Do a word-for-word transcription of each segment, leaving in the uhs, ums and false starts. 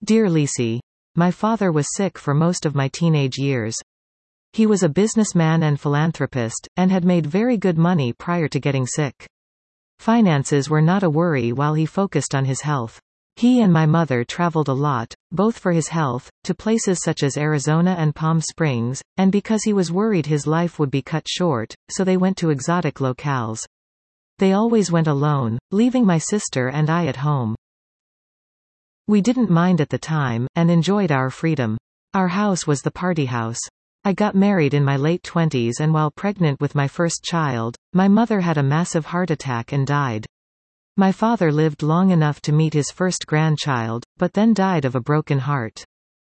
Dear Lisi, my father was sick for most of my teenage years. He was a businessman and philanthropist, and had made very good money prior to getting sick. Finances were not a worry while he focused on his health. He and my mother traveled a lot, both for his health, to places such as Arizona and Palm Springs, and because he was worried his life would be cut short, so they went to exotic locales. They always went alone, leaving my sister and I at home. We didn't mind at the time, and enjoyed our freedom. Our house was the party house. I got married in my late twenties, and while pregnant with my first child, my mother had a massive heart attack and died. My father lived long enough to meet his first grandchild, but then died of a broken heart.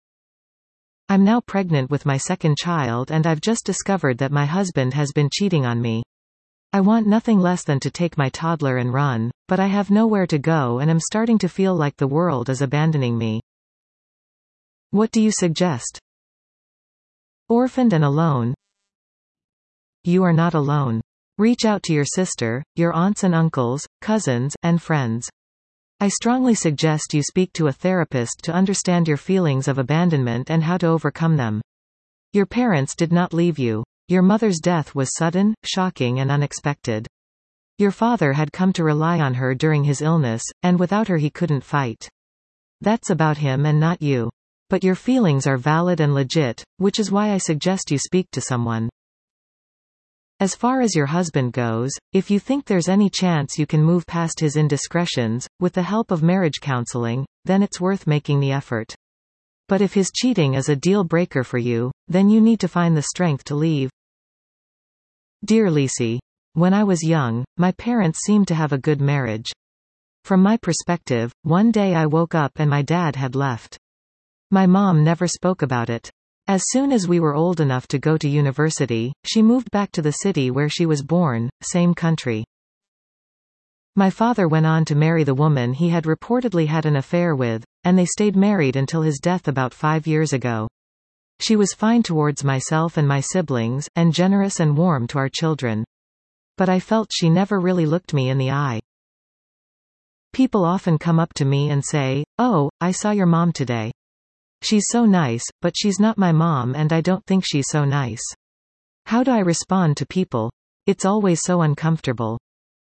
I'm now pregnant with my second child, and I've just discovered that my husband has been cheating on me. I want nothing less than to take my toddler and run, but I have nowhere to go and am starting to feel like the world is abandoning me. What do you suggest? Orphaned and alone? You are not alone. Reach out to your sister, your aunts and uncles, cousins, and friends. I strongly suggest you speak to a therapist to understand your feelings of abandonment and how to overcome them. Your parents did not leave you. Your mother's death was sudden, shocking and unexpected. Your father had come to rely on her during his illness, and without her he couldn't fight. That's about him and not you. But your feelings are valid and legit, which is why I suggest you speak to someone. As far as your husband goes, if you think there's any chance you can move past his indiscretions, with the help of marriage counseling, then it's worth making the effort. But if his cheating is a deal breaker for you, then you need to find the strength to leave. Dear Lisi, when I was young, my parents seemed to have a good marriage. From my perspective, one day I woke up and my dad had left. My mom never spoke about it. As soon as we were old enough to go to university, she moved back to the city where she was born, same country. My father went on to marry the woman he had reportedly had an affair with, and they stayed married until his death about five years ago. She was fine towards myself and my siblings, and generous and warm to our children. But I felt she never really looked me in the eye. People often come up to me and say, "Oh, I saw your mom today. She's so nice, but she's not my mom and I don't think she's so nice." How do I respond to people? It's always so uncomfortable.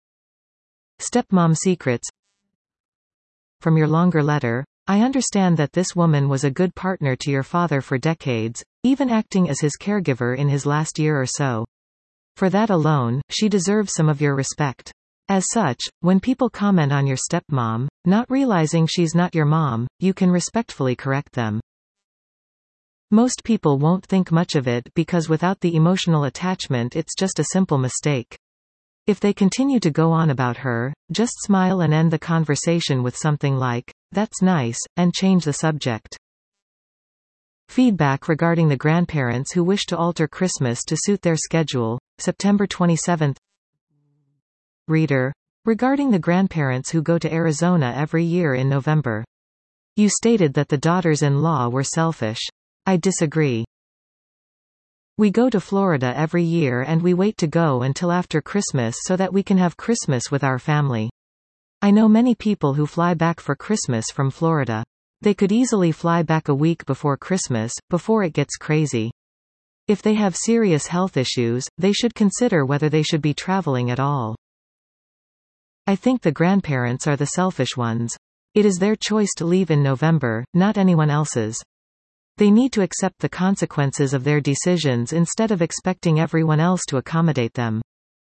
Stepmom secrets. From your longer letter, I understand that this woman was a good partner to your father for decades, even acting as his caregiver in his last year or so. For that alone, she deserves some of your respect. As such, when people comment on your stepmom, not realizing she's not your mom, you can respectfully correct them. Most people won't think much of it because without the emotional attachment it's just a simple mistake. If they continue to go on about her, just smile and end the conversation with something like, "That's nice," and change the subject. Feedback regarding the grandparents who wish to alter Christmas to suit their schedule, September twenty-seventh. Reader. Regarding the grandparents who go to Arizona every year in November. You stated that the daughters-in-law were selfish. I disagree. We go to Florida every year and we wait to go until after Christmas so that we can have Christmas with our family. I know many people who fly back for Christmas from Florida. They could easily fly back a week before Christmas, before it gets crazy. If they have serious health issues, they should consider whether they should be traveling at all. I think the grandparents are the selfish ones. It is their choice to leave in November, not anyone else's. They need to accept the consequences of their decisions instead of expecting everyone else to accommodate them.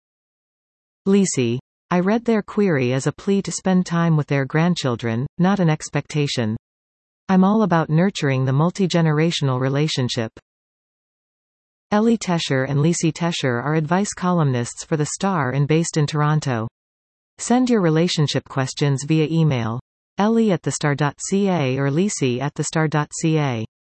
Lisi. I read their query as a plea to spend time with their grandchildren, not an expectation. I'm all about nurturing the multi-generational relationship. Ellie Tesher and Lisi Tesher are advice columnists for The Star and based in Toronto. Send your relationship questions via email. Ellie at the star dot c a or Lisi at the star dot c a.